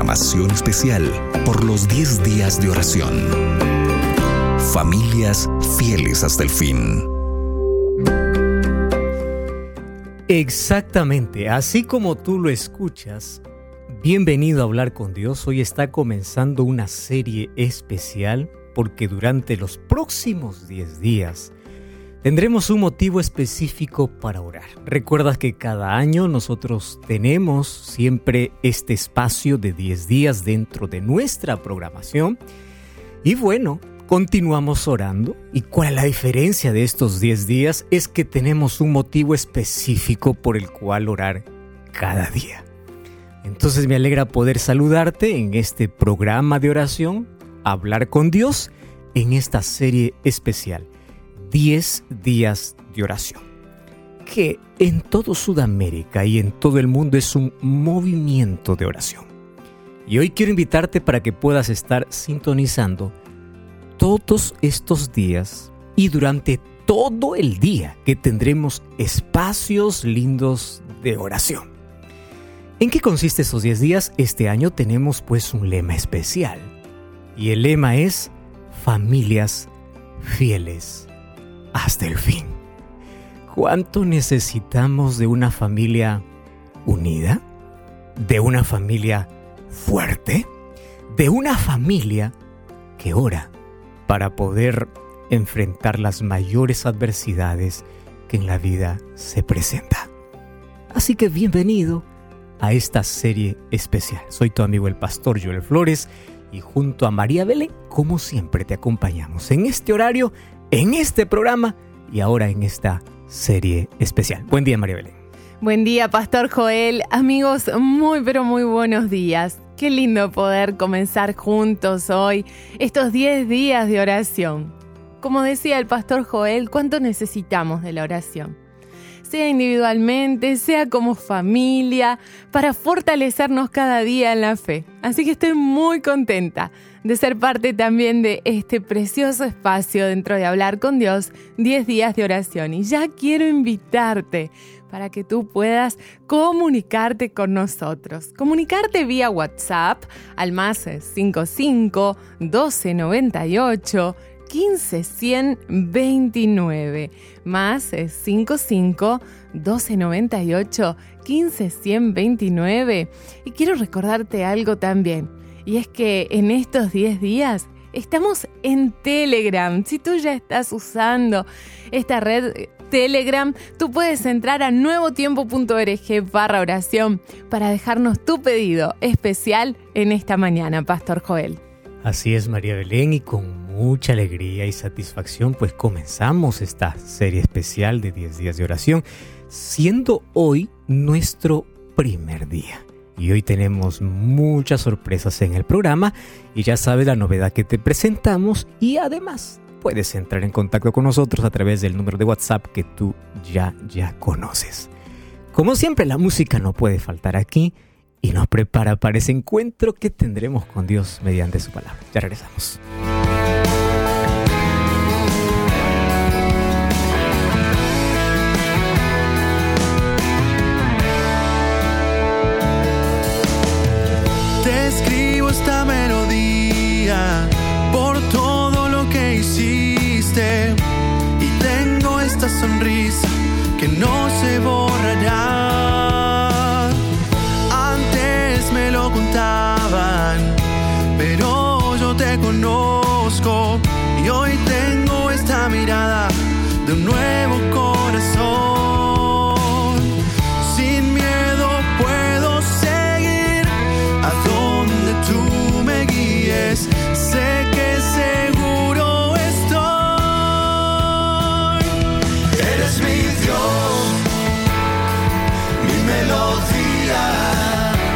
programación especial por los 10 días de oración. Familias fieles hasta el fin. Exactamente, así como tú lo escuchas, bienvenido a Hablar con Dios. Hoy está comenzando una serie especial porque durante los próximos 10 días tendremos un motivo específico para orar. Recuerdas que cada año nosotros tenemos siempre este espacio de 10 días dentro de nuestra programación y bueno, continuamos orando. ¿Y cuál es la diferencia de estos 10 días? Es que tenemos un motivo específico por el cual orar cada día. Entonces me alegra poder saludarte en este programa de oración, Hablar con Dios, en esta serie especial, 10 días de oración, que en todo Sudamérica y en todo el mundo es un movimiento de oración. Y hoy quiero invitarte para que puedas estar sintonizando todos estos días y durante todo el día que tendremos espacios lindos de oración. ¿En qué consiste esos 10 días? Este año tenemos pues un lema especial y el lema es familias fieles hasta el fin. ¿Cuánto necesitamos de una familia unida? ¿De una familia fuerte? ¿De una familia que ora para poder enfrentar las mayores adversidades que en la vida se presentan? Así que bienvenido a esta serie especial. Soy tu amigo el pastor Joel Flores y junto a María Belén, como siempre, te acompañamos en este horario, en este programa y ahora en esta serie especial. Buen día, María Belén. Buen día, Pastor Joel. Amigos, muy pero muy buenos días. Qué lindo poder comenzar juntos hoy estos 10 días de oración. Como decía el Pastor Joel, ¿cuánto necesitamos de la oración? Sea individualmente, sea como familia, para fortalecernos cada día en la fe. Así que estoy muy contenta de ser parte también de este precioso espacio dentro de Hablar con Dios, 10 días de oración. Y ya quiero invitarte para que tú puedas comunicarte con nosotros. Comunicarte vía WhatsApp al más 55 12 98 15 129, más 55 12 98 15 129. Y quiero recordarte algo también, y es que en estos 10 días estamos en Telegram. Si tú ya estás usando esta red Telegram, tú puedes entrar a nuevotiempo.org/oración para dejarnos tu pedido especial en esta mañana, Pastor Joel. Así es, María Belén, y con mucha alegría y satisfacción pues comenzamos esta serie especial de 10 días de oración, siendo hoy nuestro primer día. Y hoy tenemos muchas sorpresas en el programa y ya sabes la novedad que te presentamos, y además puedes entrar en contacto con nosotros a través del número de WhatsApp que tú ya conoces. Como siempre, la música no puede faltar aquí y nos prepara para ese encuentro que tendremos con Dios mediante su palabra. Ya regresamos. Te escribo esta melodía por todo lo que hiciste, y tengo esta sonrisa que no se borrará. Antes me lo contaban, pero yo te conozco, y hoy tengo esta mirada de un nuevo corazón. Sin miedo puedo seguir a donde tú me guíes. Sé que seguro estoy. Eres mi Dios, mi melodía.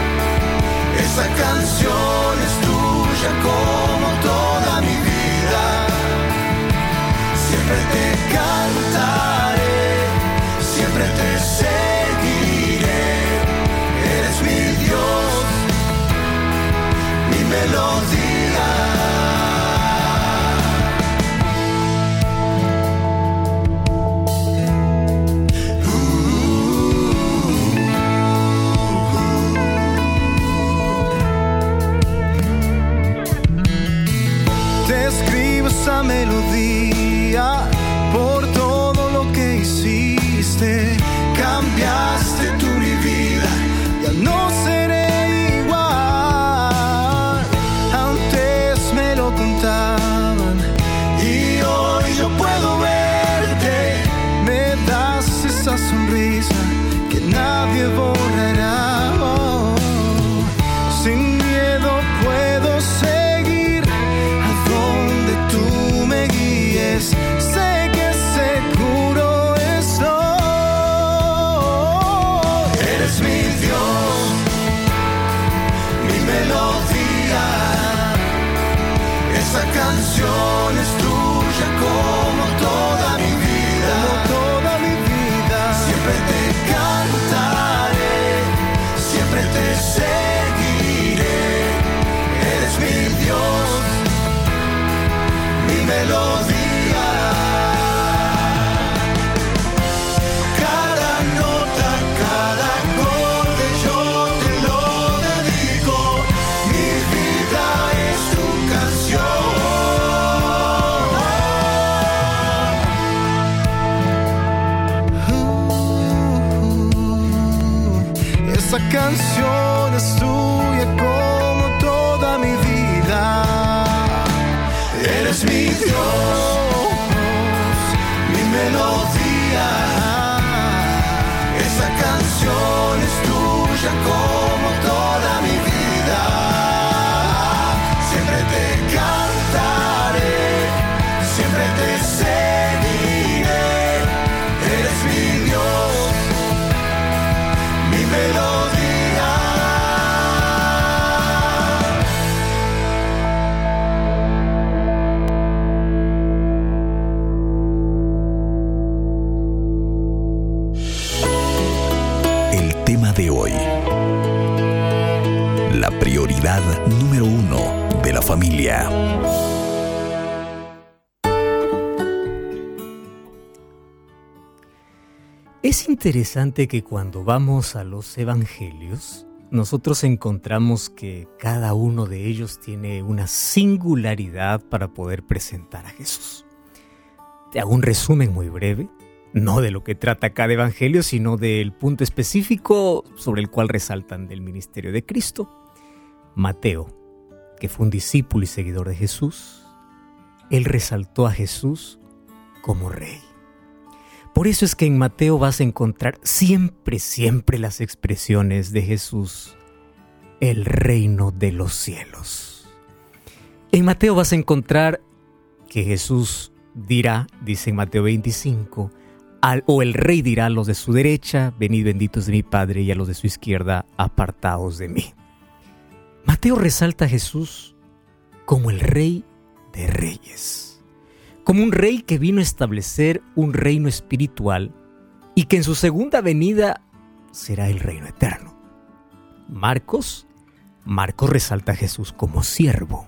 Esa canción es tuya como toda mi vida. cambiaste tú mi vida, ya no seré igual. Antes me lo contaban y hoy yo puedo verte. Me das esa sonrisa que nadie borrará. Oh, sin miedo puedo seguir a donde tú me guíes. Sé que seguro estoy. Eres mi Dios, mi melodía. Esa canción es tuya como toda mi vida. Como toda mi vida. Siempre te cantaré, siempre te seguiré. Eres mi Dios, mi melodía. Cada nota, cada acorde yo te lo dedico. Mi vida es tu canción. Esa canción es tuya como toda mi vida. Eres mi Dios, mi melodía. Esa canción es tuya como toda mi vida. Siempre te cantaré, siempre te seguiré. Eres mi Dios, mi melodía. El tema de hoy. La prioridad número 1 de la familia. Es interesante que cuando vamos a los evangelios, nosotros encontramos que cada uno de ellos tiene una singularidad para poder presentar a Jesús. Te hago un resumen muy breve, no de lo que trata cada evangelio, sino del punto específico sobre el cual resaltan del ministerio de Cristo. Mateo, que fue un discípulo y seguidor de Jesús, él resaltó a Jesús como rey. Por eso es que en Mateo vas a encontrar siempre las expresiones de Jesús, el reino de los cielos. En Mateo vas a encontrar que Jesús dirá, dice en Mateo 25, o el rey dirá a los de su derecha, venid benditos de mi Padre, y a los de su izquierda, apartaos de mí. Mateo resalta a Jesús como el rey de reyes, como un rey que vino a establecer un reino espiritual y que en su segunda venida será el reino eterno. Marcos resalta a Jesús como siervo.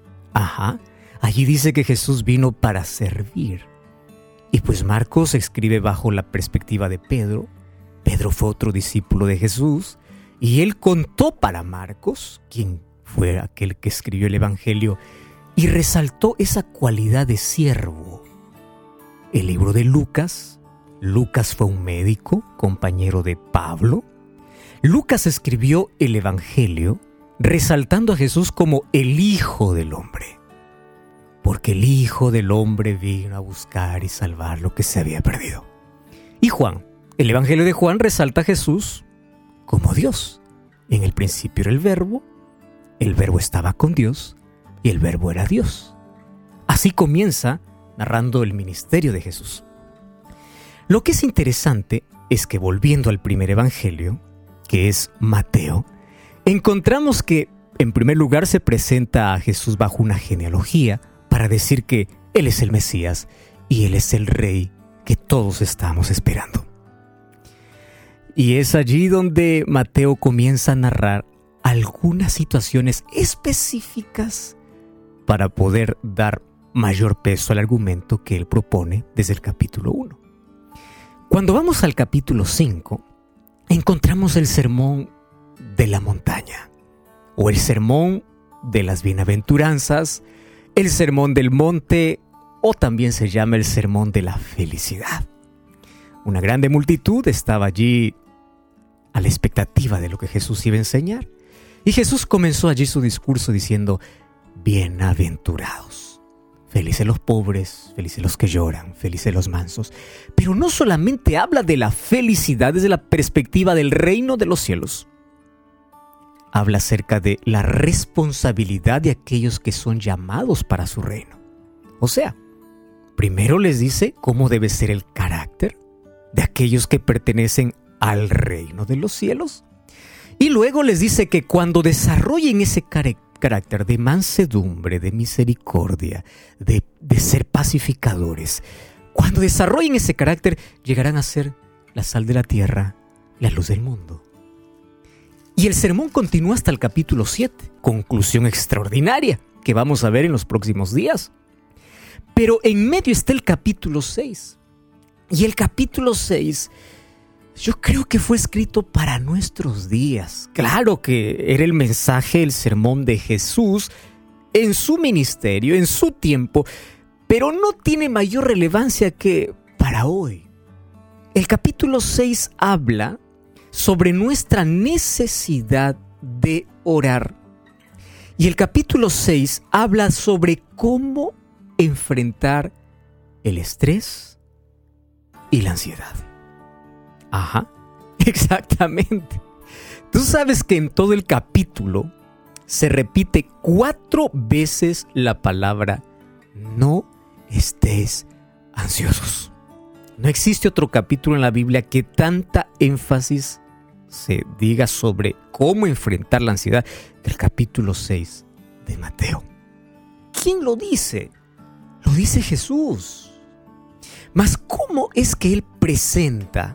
Allí dice que Jesús vino para servir. Y pues Marcos escribe bajo la perspectiva de Pedro. Pedro fue otro discípulo de Jesús y él contó para Marcos, quien fue aquel que escribió el evangelio, y resaltó esa cualidad de siervo. El libro de Lucas fue un médico, compañero de Pablo. Lucas escribió el evangelio resaltando a Jesús como el Hijo del Hombre, porque el Hijo del Hombre vino a buscar y salvar lo que se había perdido. Y Juan, el evangelio de Juan resalta a Jesús como Dios. En el principio era el Verbo estaba con Dios y el Verbo era Dios. Así comienza narrando el ministerio de Jesús. Lo que es interesante es que, volviendo al primer evangelio, que es Mateo, encontramos que en primer lugar se presenta a Jesús bajo una genealogía para decir que Él es el Mesías y Él es el Rey que todos estamos esperando. Y es allí donde Mateo comienza a narrar algunas situaciones específicas para poder dar mayor peso al argumento que él propone desde el capítulo 1. Cuando vamos al capítulo 5, encontramos el sermón de la montaña, o el sermón de las bienaventuranzas, el sermón del monte, o también se llama el sermón de la felicidad. Una grande multitud estaba allí a la expectativa de lo que Jesús iba a enseñar. Y Jesús comenzó allí su discurso diciendo: bienaventurados, felices los pobres, felices los que lloran, felices los mansos. Pero no solamente habla de la felicidad desde la perspectiva del reino de los cielos. Habla acerca de la responsabilidad de aquellos que son llamados para su reino. O sea, primero les dice cómo debe ser el carácter de aquellos que pertenecen al reino de los cielos. Y luego les dice que cuando desarrollen ese carácter de mansedumbre, de misericordia, de ser pacificadores, cuando desarrollen ese carácter, llegarán a ser la sal de la tierra, la luz del mundo. Y el sermón continúa hasta el capítulo 7, conclusión extraordinaria que vamos a ver en los próximos días. Pero en medio está el capítulo 6. Y el capítulo 6, yo creo que fue escrito para nuestros días. Claro que era el mensaje, el sermón de Jesús en su ministerio, en su tiempo, pero no tiene mayor relevancia que para hoy. El capítulo 6 habla sobre nuestra necesidad de orar. Y el capítulo 6 habla sobre cómo enfrentar el estrés y la ansiedad. Ajá, exactamente. Tú sabes que en todo el capítulo se repite 4 veces la palabra no estés ansiosos. No existe otro capítulo en la Biblia que tanta énfasis se diga sobre cómo enfrentar la ansiedad que el capítulo 6 de Mateo. ¿Quién lo dice? Lo dice Jesús. Mas ¿cómo es que Él presenta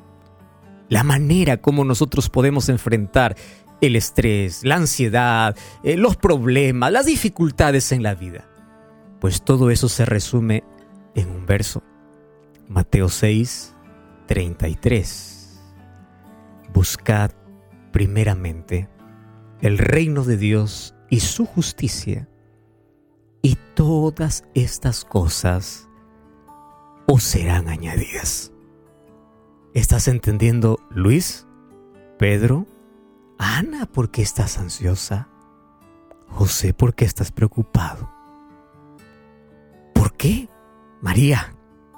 la manera como nosotros podemos enfrentar el estrés, la ansiedad, los problemas, las dificultades en la vida? Pues todo eso se resume en un verso. Mateo 6, 33. Buscad primeramente el reino de Dios y su justicia, y todas estas cosas os serán añadidas. ¿Estás entendiendo, Luis? Pedro, Ana, ¿por qué estás ansiosa? José, ¿por qué estás preocupado? ¿Por qué, María?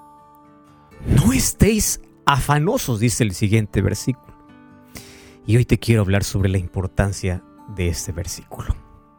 No estéis afanosos, dice el siguiente versículo. Y hoy te quiero hablar sobre la importancia de este versículo.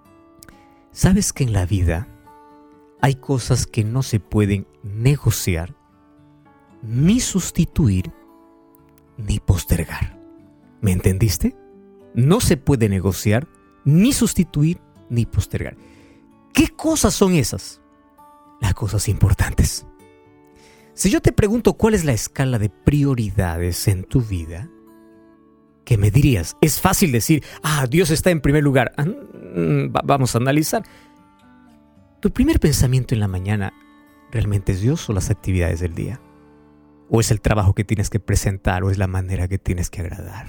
¿Sabes que en la vida hay cosas que no se pueden negociar, ni sustituir, ni postergar? ¿Me entendiste? No se puede negociar, ni sustituir, ni postergar. ¿Qué cosas son esas? Las cosas importantes. Si yo te pregunto cuál es la escala de prioridades en tu vida, ¿qué me dirías? Es fácil decir, Dios está en primer lugar. Vamos a analizar. ¿Tu primer pensamiento en la mañana realmente es Dios o las actividades del día? ¿O es el trabajo que tienes que presentar o es la manera que tienes que agradar?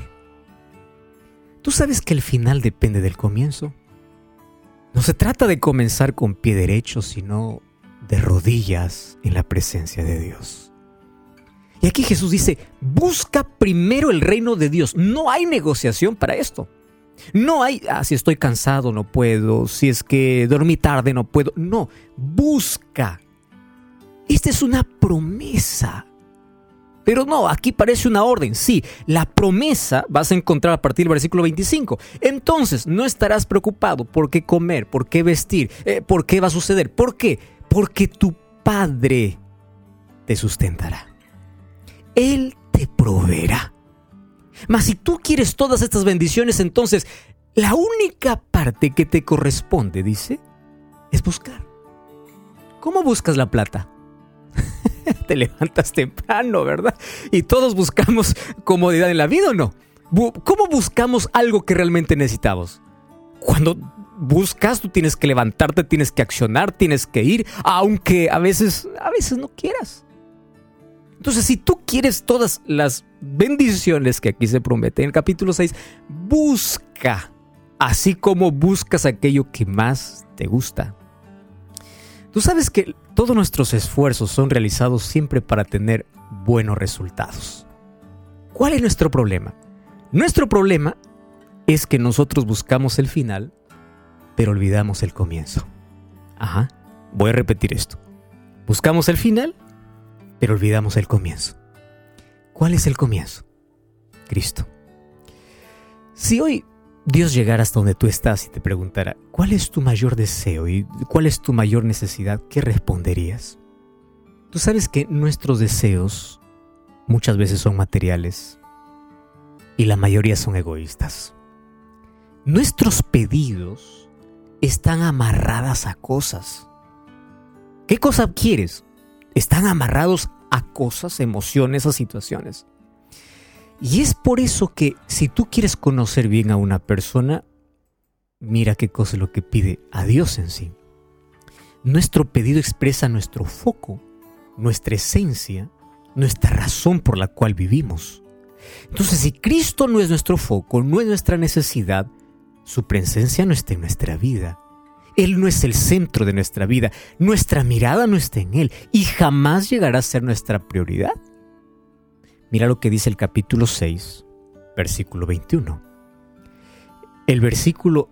¿Tú sabes que el final depende del comienzo? No se trata de comenzar con pie derecho, sino de rodillas en la presencia de Dios. Y aquí Jesús dice, busca primero el reino de Dios. No hay negociación para esto. No hay, si estoy cansado no puedo, si es que dormí tarde no puedo. No, busca. Esta es una promesa. Pero no, aquí parece una orden. Sí, la promesa vas a encontrar a partir del versículo 25. Entonces, no estarás preocupado por qué comer, por qué vestir, por qué va a suceder. ¿Por qué? Porque tu Padre te sustentará. Él te proveerá. Mas si tú quieres todas estas bendiciones, entonces la única parte que te corresponde, dice, es buscar. ¿Cómo buscas la plata? Te levantas temprano, ¿verdad? Y todos buscamos comodidad en la vida, ¿o no? ¿Cómo buscamos algo que realmente necesitamos? Cuando buscas, tú tienes que levantarte, tienes que accionar, tienes que ir, aunque a veces no quieras. Entonces, si tú quieres todas las bendiciones que aquí se prometen en el capítulo 6, busca, así como buscas aquello que más te gusta. Tú sabes que todos nuestros esfuerzos son realizados siempre para tener buenos resultados. ¿Cuál es nuestro problema? Nuestro problema es que nosotros buscamos el final, pero olvidamos el comienzo. Voy a repetir esto. Buscamos el final, pero olvidamos el comienzo. ¿Cuál es el comienzo? Cristo. Si hoy Dios llegara hasta donde tú estás y te preguntara, ¿cuál es tu mayor deseo y cuál es tu mayor necesidad? ¿Qué responderías? Tú sabes que nuestros deseos muchas veces son materiales y la mayoría son egoístas. Nuestros pedidos están amarradas a cosas. ¿Qué cosa quieres? Están amarrados a cosas, emociones, a situaciones. Y es por eso que si tú quieres conocer bien a una persona, mira qué cosa es lo que pide a Dios en sí. Nuestro pedido expresa nuestro foco, nuestra esencia, nuestra razón por la cual vivimos. Entonces, si Cristo no es nuestro foco, no es nuestra necesidad, su presencia no está en nuestra vida. Él no es el centro de nuestra vida. Nuestra mirada no está en Él y jamás llegará a ser nuestra prioridad. Mira lo que dice el capítulo 6, versículo 21. El versículo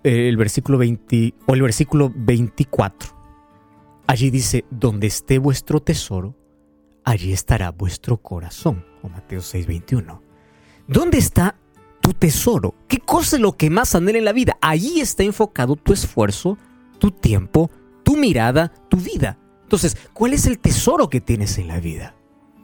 24. Allí dice, donde esté vuestro tesoro, allí estará vuestro corazón. O Mateo 6, 21. ¿Dónde está tu tesoro? ¿Qué cosa es lo que más anhela en la vida? Allí está enfocado tu esfuerzo, tu tiempo, tu mirada, tu vida. Entonces, ¿cuál es el tesoro que tienes en la vida?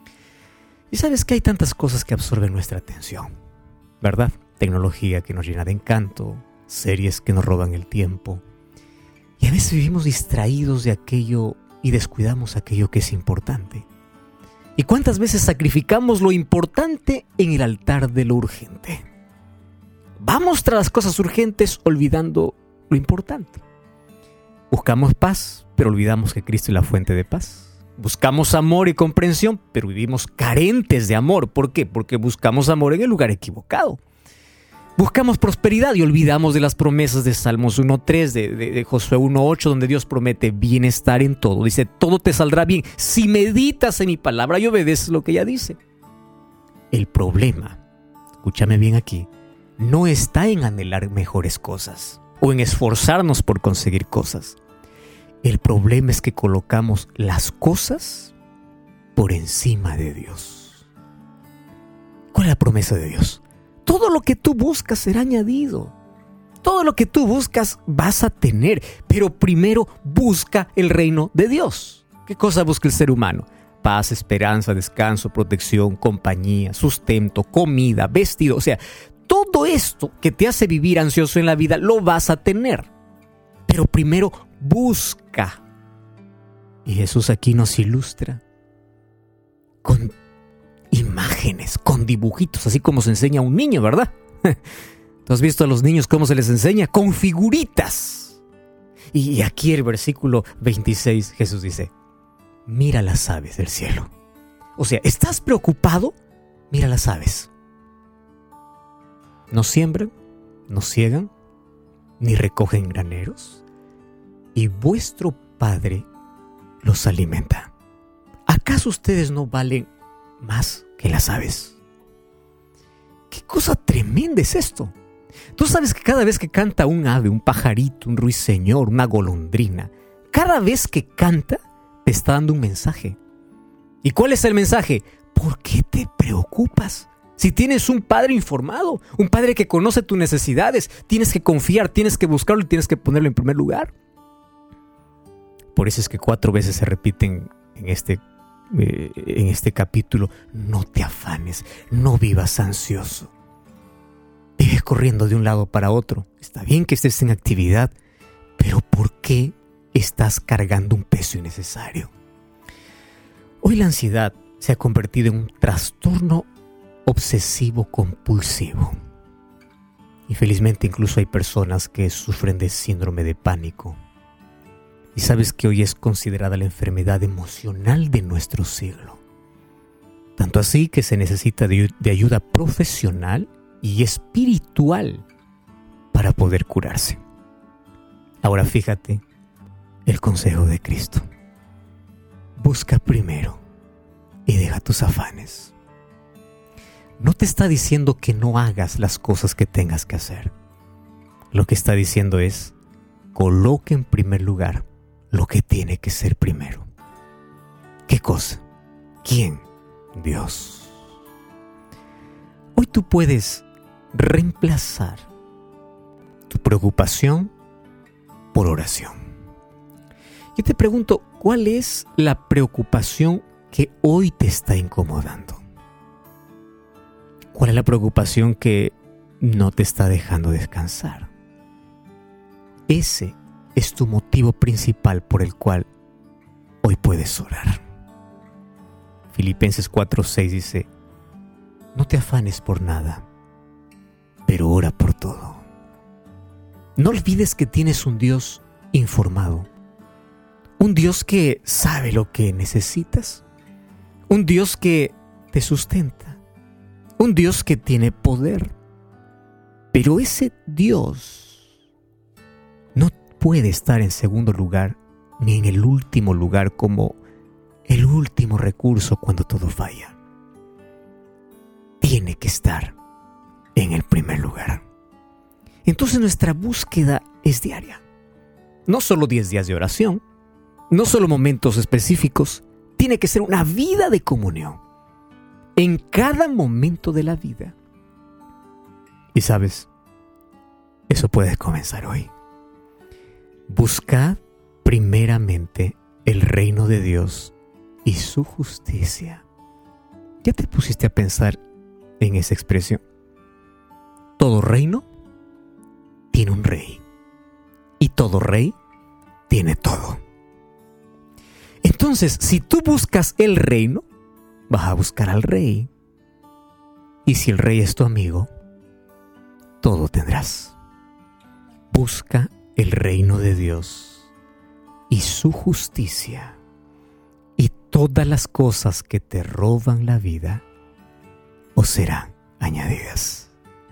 Y sabes que hay tantas cosas que absorben nuestra atención, ¿verdad? Tecnología que nos llena de encanto, series que nos roban el tiempo. Y a veces vivimos distraídos de aquello y descuidamos aquello que es importante. ¿Y cuántas veces sacrificamos lo importante en el altar de lo urgente? Vamos tras las cosas urgentes olvidando lo importante. Buscamos paz, pero olvidamos que Cristo es la fuente de paz. Buscamos amor y comprensión, pero vivimos carentes de amor. ¿Por qué? Porque buscamos amor en el lugar equivocado. Buscamos prosperidad y olvidamos de las promesas de Salmos 1.3, de Josué 1.8, donde Dios promete bienestar en todo. Dice, todo te saldrá bien si meditas en mi palabra y obedeces lo que ella dice. El problema, escúchame bien aquí, no está en anhelar mejores cosas o en esforzarnos por conseguir cosas. El problema es que colocamos las cosas por encima de Dios. ¿Cuál es la promesa de Dios? Todo lo que tú buscas será añadido. Todo lo que tú buscas vas a tener, pero primero busca el reino de Dios. ¿Qué cosa busca el ser humano? Paz, esperanza, descanso, protección, compañía, sustento, comida, vestido. O sea, todo esto que te hace vivir ansioso en la vida lo vas a tener. Pero primero busca. Y Jesús aquí nos ilustra con imágenes, con dibujitos, así como se enseña a un niño, ¿verdad? ¿Tú has visto a los niños cómo se les enseña? Con figuritas. Y aquí el versículo 26, Jesús dice, mira las aves del cielo. O sea, ¿estás preocupado? Mira las aves. No siembran, no ciegan, ni recogen graneros, y vuestro Padre los alimenta. ¿Acaso ustedes no valen más que las aves? ¿Qué cosa tremenda es esto? Tú sabes que cada vez que canta un ave, un pajarito, un ruiseñor, una golondrina, cada vez que canta te está dando un mensaje. ¿Y cuál es el mensaje? ¿Por qué te preocupas? Si tienes un Padre informado, un Padre que conoce tus necesidades, tienes que confiar, tienes que buscarlo y tienes que ponerlo en primer lugar. Por eso es que 4 veces se repiten en este capítulo, no te afanes, no vivas ansioso. Vives corriendo de un lado para otro. Está bien que estés en actividad, pero ¿por qué estás cargando un peso innecesario? Hoy la ansiedad se ha convertido en un trastorno obsesivo compulsivo. Y felizmente incluso hay personas que sufren de síndrome de pánico. Y sabes que hoy es considerada la enfermedad emocional de nuestro siglo. Tanto así que se necesita de ayuda profesional y espiritual para poder curarse. Ahora fíjate el consejo de Cristo. Busca primero y deja tus afanes. No te está diciendo que no hagas las cosas que tengas que hacer. Lo que está diciendo es, coloque en primer lugar lo que tiene que ser primero. ¿Qué cosa? ¿Quién? Dios. Hoy tú puedes reemplazar tu preocupación por oración. Yo te pregunto, ¿cuál es la preocupación que hoy te está incomodando? ¿Cuál es la preocupación que no te está dejando descansar? Ese es tu motivo principal por el cual hoy puedes orar. Filipenses 4:6 dice, no te afanes por nada, pero ora por todo. No olvides que tienes un Dios informado, un Dios que sabe lo que necesitas, un Dios que te sustenta, un Dios que tiene poder. Pero ese Dios no puede estar en segundo lugar ni en el último lugar como el último recurso cuando todo falla. Tiene que estar en el primer lugar. Entonces nuestra búsqueda es diaria. No solo 10 días de oración, no solo momentos específicos, tiene que ser una vida de comunión en cada momento de la vida. Y sabes, eso puede comenzar hoy. Buscad primeramente el reino de Dios y su justicia. ¿Ya te pusiste a pensar en esa expresión? Todo reino tiene un rey y todo rey tiene todo. Entonces, si tú buscas el reino, vas a buscar al rey. Y si el rey es tu amigo, todo tendrás. Busca el reino de Dios y su justicia, y todas las cosas que te roban la vida os serán añadidas.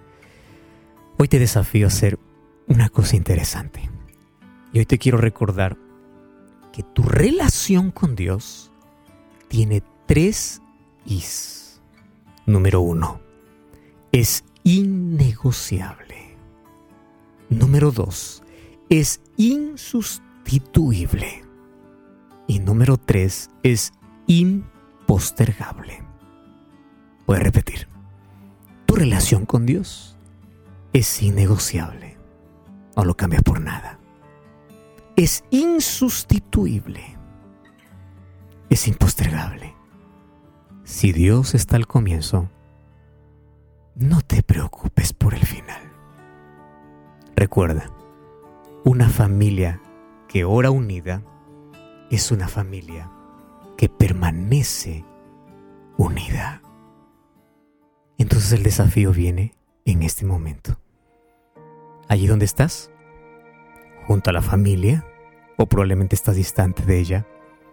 Hoy te desafío a hacer una cosa interesante. Y hoy te quiero recordar que tu relación con Dios tiene 3 Is. Número 1, es innegociable. Número 2, es insustituible. Y número 3, es impostergable. Voy a repetir. Tu relación con Dios es innegociable. No lo cambias por nada. Es insustituible. Es impostergable. Si Dios está al comienzo, no te preocupes por el final. Recuerda, una familia que ora unida es una familia que permanece unida. Entonces el desafío viene en este momento. Allí donde estás, junto a la familia, o probablemente estás distante de ella,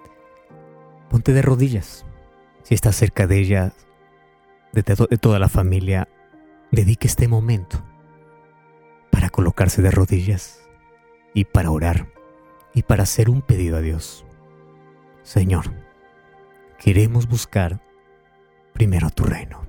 ponte de rodillas. Si estás cerca de ella, de toda la familia, dedique este momento para colocarse de rodillas y para orar y para hacer un pedido a Dios. Señor, queremos buscar primero tu reino.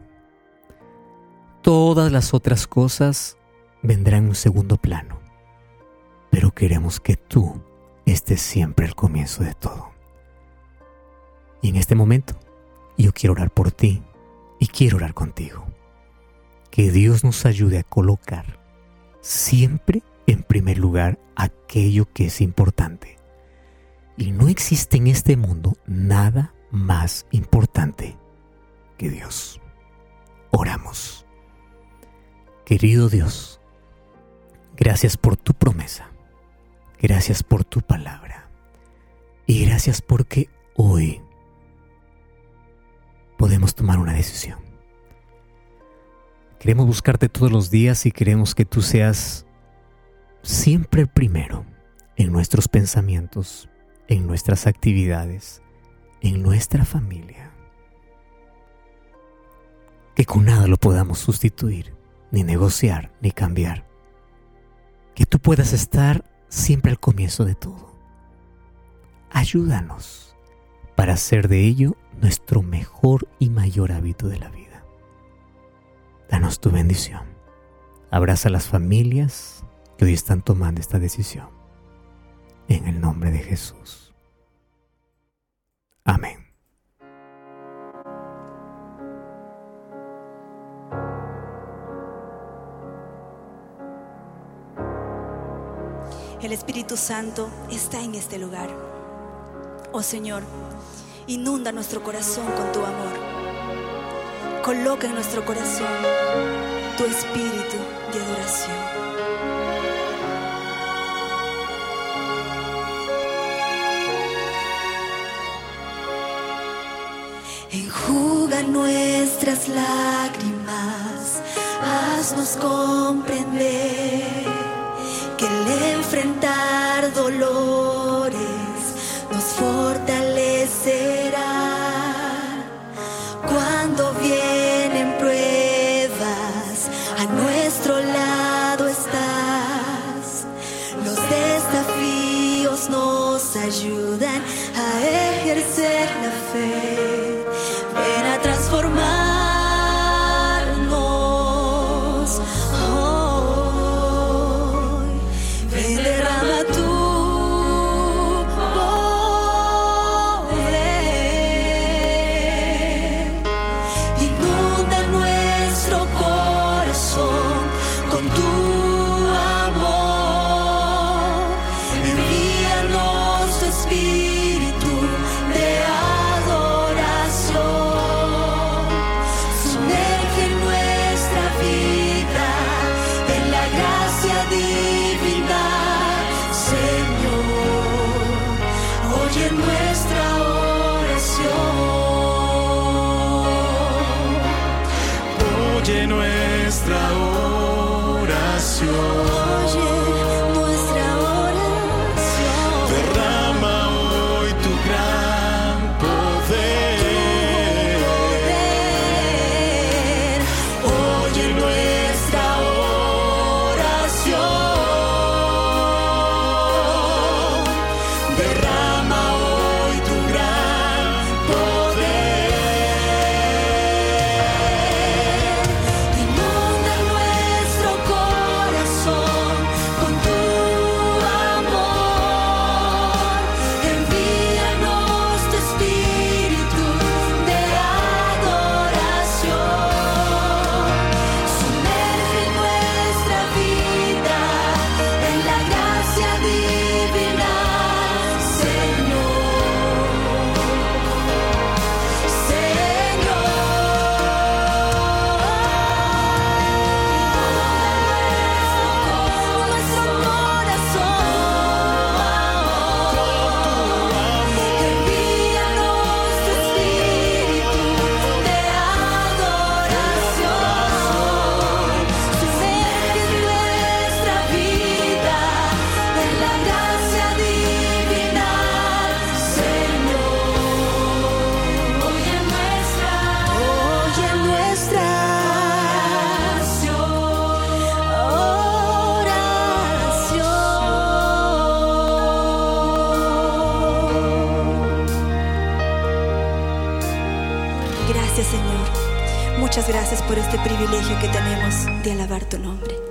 Todas las otras cosas vendrán en un segundo plano, pero queremos que tú estés siempre al comienzo de todo. Y en este momento, yo quiero orar por ti y quiero orar contigo. Que Dios nos ayude a colocar siempre en primer lugar aquello que es importante. Y no existe en este mundo nada más importante que Dios. Oramos. Querido Dios, gracias por tu promesa. Gracias por tu palabra. Y gracias porque hoy podemos tomar una decisión. Queremos buscarte todos los días y queremos que tú seas siempre el primero en nuestros pensamientos, en nuestras actividades, en nuestra familia. Que con nada lo podamos sustituir, ni negociar, ni cambiar. Que tú puedas estar siempre al comienzo de todo. Ayúdanos para hacer de ello nuestro mejor y mayor hábito de la vida. Danos tu bendición. Abraza a las familias que hoy están tomando esta decisión. En el nombre de Jesús. Amén. El Espíritu Santo está en este lugar. Oh Señor, inunda nuestro corazón con tu amor. Coloca en nuestro corazón tu espíritu de adoración. Enjuga nuestras lágrimas, haznos comprender que el enfrentar dolores nos fortalecerá. Cuando vienen pruebas, a nuestro lado estás. Los desafíos nos ayudan a ejercer la fe. Ven a transformarnos hoy. Ven, derrama tu poder. Inunda nuestro corazón con tu amor. Envíanos tu espíritu de adoración. Sumerge nuestra vida en la gracia divina. Señor, oye nuestra oración. Oye nuestra oración. Oye nuestra oración. Derrama hoy tu gran poder. Oye nuestra oración. Derrama hoy tu gran poder. Inunda nuestro corazón con tu amor. Envíanos tu espíritu de adoración. Sumerge nuestra vida en la gracia divina. Señor, Señor. Nuestro corazón, envíanos tu espíritu de adoración. Sumerge nuestra vida en la gracia divina. Señor, oye nuestra oración. Gracias, Señor. Muchas gracias por este privilegio que tenemos de alabar tu nombre.